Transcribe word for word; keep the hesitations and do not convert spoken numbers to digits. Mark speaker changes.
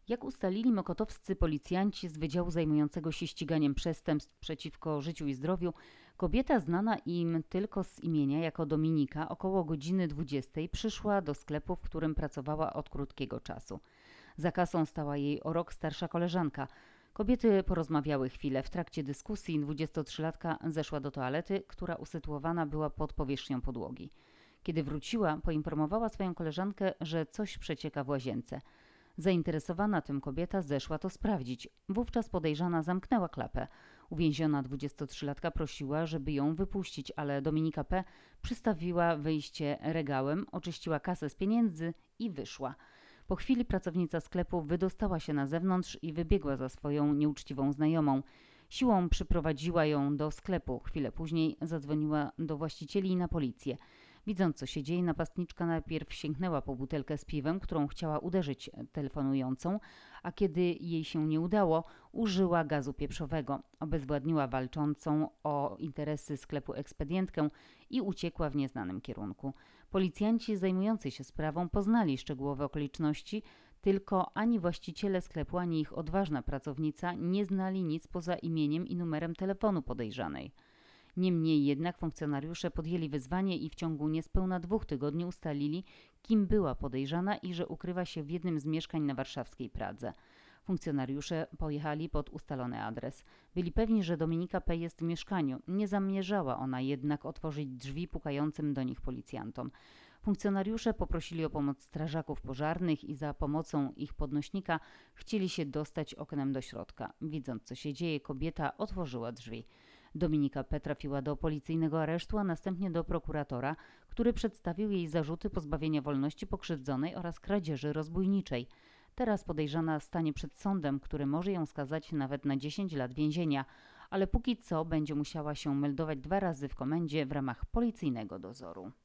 Speaker 1: Jak ustalili mokotowscy policjanci z wydziału zajmującego się ściganiem przestępstw przeciwko życiu i zdrowiu, kobieta znana im tylko z imienia jako Dominika około godziny dwudziestej przyszła do sklepu, w którym pracowała od krótkiego czasu. Za kasą stała jej o rok starsza koleżanka. Kobiety porozmawiały chwilę. W trakcie dyskusji dwudziestotrzylatka zeszła do toalety, która usytuowana była pod powierzchnią podłogi. Kiedy wróciła, poinformowała swoją koleżankę, że coś przecieka w łazience. Zainteresowana tym kobieta zeszła to sprawdzić. Wówczas podejrzana zamknęła klapę. Uwięziona dwudziestotrzylatka prosiła, żeby ją wypuścić, ale Dominika P. przystawiła wyjście regałem, oczyściła kasę z pieniędzy i wyszła. Po chwili pracownica sklepu wydostała się na zewnątrz i wybiegła za swoją nieuczciwą znajomą. Siłą przyprowadziła ją do sklepu. Chwilę później zadzwoniła do właścicieli i na policję. Widząc, co się dzieje, napastniczka najpierw sięgnęła po butelkę z piwem, którą chciała uderzyć telefonującą, a kiedy jej się nie udało, użyła gazu pieprzowego. Obezwładniła walczącą o interesy sklepu ekspedientkę i uciekła w nieznanym kierunku. Policjanci zajmujący się sprawą poznali szczegółowe okoliczności, tylko ani właściciele sklepu, ani ich odważna pracownica nie znali nic poza imieniem i numerem telefonu podejrzanej. Niemniej jednak funkcjonariusze podjęli wyzwanie i w ciągu niespełna dwóch tygodni ustalili, kim była podejrzana i że ukrywa się w jednym z mieszkań na warszawskiej Pradze. Funkcjonariusze pojechali pod ustalony adres. Byli pewni, że Dominika P. jest w mieszkaniu. Nie zamierzała ona jednak otworzyć drzwi pukającym do nich policjantom. Funkcjonariusze poprosili o pomoc strażaków pożarnych i za pomocą ich podnośnika chcieli się dostać oknem do środka. Widząc, co się dzieje, kobieta otworzyła drzwi. Dominika P. trafiła do policyjnego aresztu, a następnie do prokuratora, który przedstawił jej zarzuty pozbawienia wolności pokrzywdzonej oraz kradzieży rozbójniczej. Teraz podejrzana stanie przed sądem, który może ją skazać nawet na dziesięć lat więzienia, ale póki co będzie musiała się meldować dwa razy w komendzie w ramach policyjnego dozoru.